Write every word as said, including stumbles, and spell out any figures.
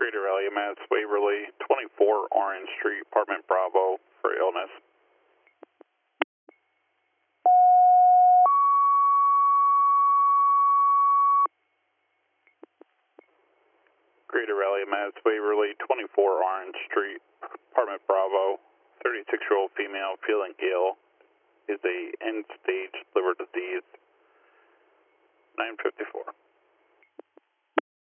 Greater Rally, Mass Waverly, twenty-four Orange Street, Apartment Bravo, for illness. Greater Rally, Mass Waverly, twenty-four Orange Street, Apartment Bravo, thirty-six-year-old female feeling ill, is a end-stage liver disease, nine fifty-four.